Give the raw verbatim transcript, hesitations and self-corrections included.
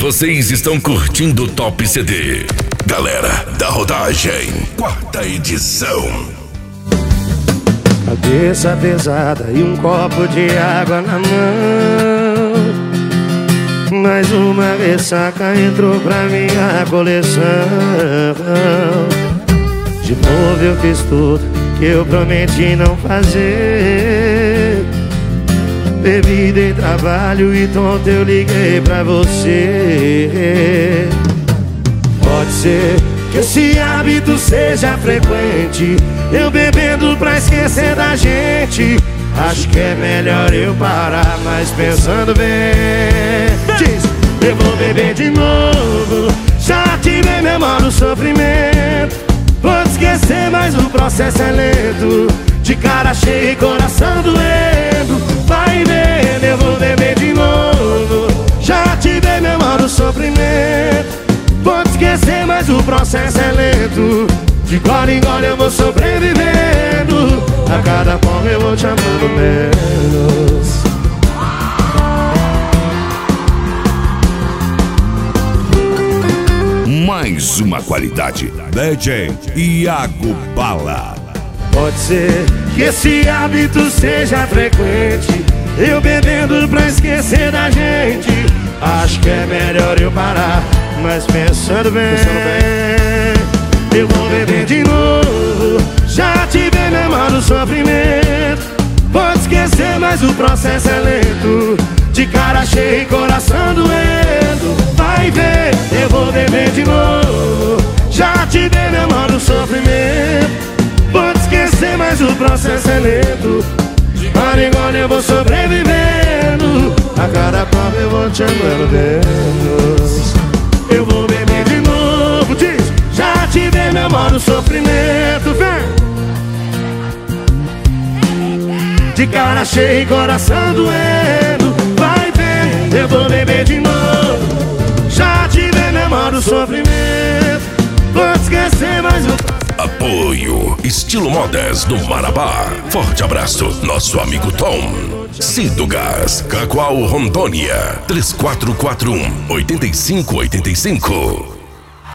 vocês estão curtindo o Top C D. Galera da Rodagem, quarta edição. Cabeça pesada e um copo de água na mão. Mais uma ressaca entrou pra minha coleção. De novo eu fiz tudo que eu prometi não fazer. Bebida em trabalho e tonto eu liguei pra você. Pode ser que esse hábito seja frequente, eu bebendo pra esquecer da gente. Acho que é melhor eu parar, mas pensando bem, diz, eu vou beber de novo. Já tive memória do sofrimento. Vou te esquecer, mas o processo é lento. De cara cheia e coração doendo. Vai vendo, eu vou beber de novo. Já tive memória do sofrimento. Vou te esquecer, mas o processo é lento. De gole em gole eu vou sobrevivendo. A cada forma eu vou te amando menos. Mais uma qualidade. D J Iago Bala. Pode ser que esse hábito seja frequente, eu bebendo pra esquecer da gente. Acho que é melhor eu parar, mas pensando bem, eu vou beber de novo. Já tive memória do sofrimento. Pode esquecer, mas o processo é lento. De cara cheia e coração doendo. Vai ver, eu vou beber de novo. Já tive memória do sofrimento. Pode esquecer, mas o processo é lento. De gole em gole eu vou sobrevivendo. A cada copo eu vou te amando menos. Eu vou beber de novo, diz. Já tive memória do sofrimento, vem. De cara cheia e coração doendo. Vai ver, eu vou beber de novo. Já tive memória do sofrimento. Vou te esquecer, mas o Apoio Estilo Modas do Marabá. Forte abraço, nosso amigo Tom. Cido Gás, Cacoal, Rondônia. Três quatro quatro um, oito cinco oito cinco.